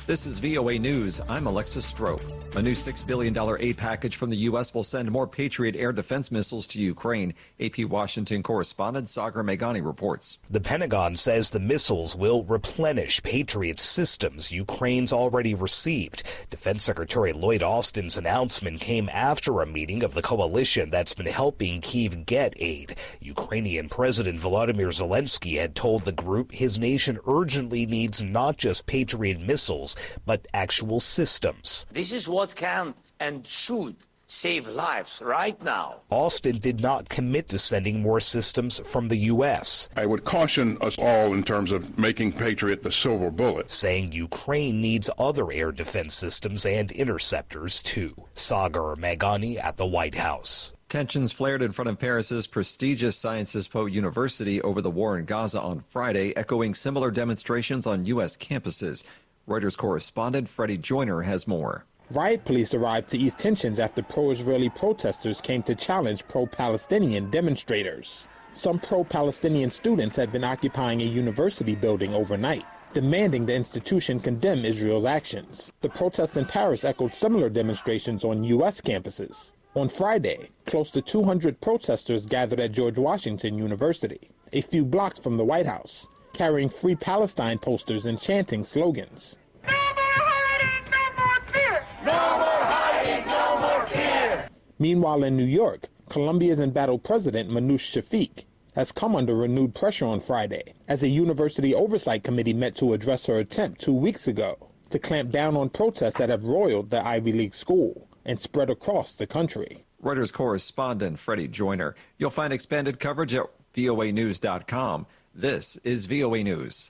This is VOA News. I'm Alexis Strope. A new $6 billion aid package from the U.S. will send more Patriot air defense missiles to Ukraine. AP Washington correspondent Sagar Meghani reports. The Pentagon says the missiles will replenish Patriot systems Ukraine's already received. Defense Secretary Lloyd Austin's announcement came after a meeting of the coalition that's been helping Kyiv get aid. Ukrainian President Volodymyr Zelensky had told the group his nation urgently needs not just Patriot missiles, but actual systems. This is what can and should save lives right now. Austin did not commit to sending more systems from the U.S. I would caution us all in terms of making Patriot the silver bullet, saying Ukraine needs other air defense systems and interceptors too. Sagar Meghani at the White House. Tensions flared in front of Paris's prestigious Sciences Po University over the war in Gaza on Friday, echoing similar demonstrations on U.S. campuses. Reuters correspondent Freddie Joyner has more. Riot police arrived to ease tensions after pro-Israeli protesters came to challenge pro-Palestinian demonstrators. Some pro-Palestinian students had been occupying a university building overnight, demanding the institution condemn Israel's actions. The protest in Paris echoed similar demonstrations on U.S. campuses. On Friday, close to 200 protesters gathered at George Washington University, a few blocks from the White House, carrying Free Palestine posters and chanting slogans. No more hiding, no more fear! No more hiding, no more fear! Meanwhile, in New York, Columbia's embattled president Manoush Shafiq has come under renewed pressure on Friday as a university oversight committee met to address her attempt 2 weeks ago to clamp down on protests that have roiled the Ivy League school and spread across the country. Reuters correspondent Freddie Joyner. You'll find expanded coverage at voanews.com. This is VOA News.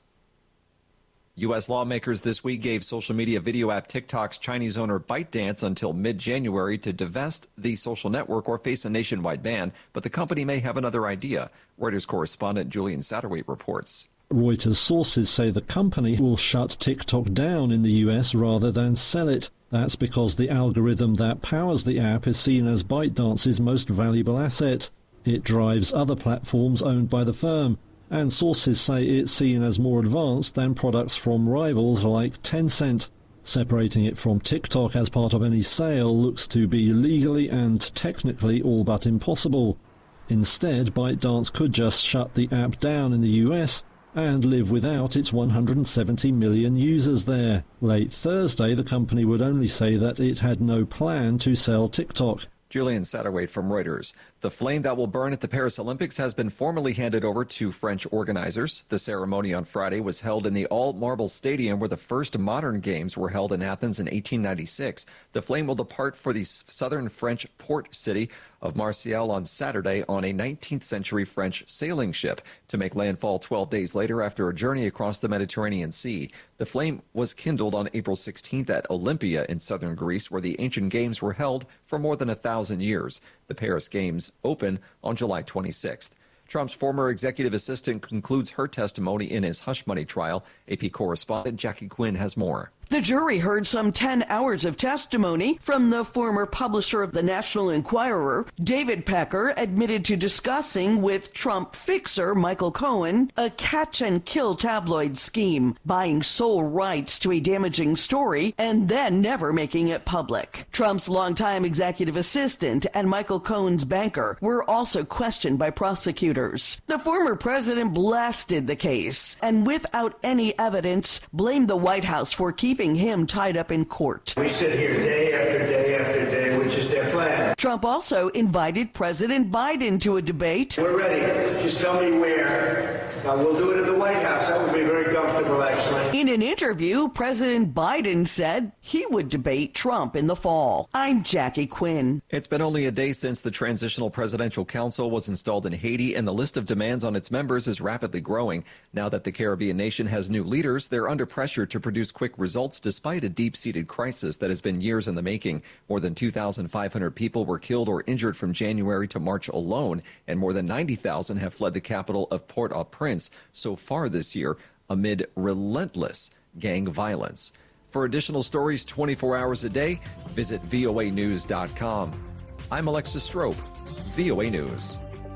U.S. lawmakers this week gave social media video app TikTok's Chinese owner ByteDance until mid-January to divest the social network or face a nationwide ban, but the company may have another idea. Reuters correspondent Julian Satterwhite reports. Reuters sources say the company will shut TikTok down in the U.S. rather than sell it. That's because the algorithm that powers the app is seen as ByteDance's most valuable asset. It drives other platforms owned by the firm, and sources say it's seen as more advanced than products from rivals like Tencent. Separating it from TikTok as part of any sale looks to be legally and technically all but impossible. Instead, ByteDance could just shut the app down in the US and live without its 170 million users there. Late Thursday, the company would only say that it had no plan to sell TikTok. Julian Satterwhite from Reuters. The flame that will burn at the Paris Olympics has been formally handed over to French organizers. The ceremony on Friday was held in the all-marble stadium where the first modern games were held in Athens in 1896. The flame will depart for the southern French port city of Marseille on Saturday on a 19th century French sailing ship to make landfall 12 days later after a journey across the Mediterranean Sea. The flame was kindled on April 16th at Olympia in southern Greece, where the ancient games were held for more than 1,000 years. The Paris Games open on July 26th. Trump's former executive assistant concludes her testimony in his hush money trial. AP correspondent Jackie Quinn has more. The jury heard some 10 hours of testimony from the former publisher of the National Enquirer. David Pecker admitted to discussing with Trump fixer Michael Cohen a catch-and-kill tabloid scheme, buying sole rights to a damaging story and then never making it public. Trump's longtime executive assistant and Michael Cohen's banker were also questioned by prosecutors. The former president blasted the case and without any evidence blamed the White House for keeping him tied up in court. We sit here day after day after day, which is their plan. Trump also invited President Biden to a debate. We're ready. Just tell me where. We'll do it at the White House. That would be very comfortable, actually. In an interview, President Biden said he would debate Trump in the fall. I'm Jackie Quinn. It's been only a day since the Transitional Presidential Council was installed in Haiti, and the list of demands on its members is rapidly growing. Now that the Caribbean nation has new leaders, they're under pressure to produce quick results despite a deep-seated crisis that has been years in the making. More than 2,500 people were killed or injured from January to March alone, and more than 90,000 have fled the capital of Port-au-Prince so far this year amid relentless gang violence. For additional stories 24 hours a day, visit voanews.com. I'm Alexis Strope, VOA News.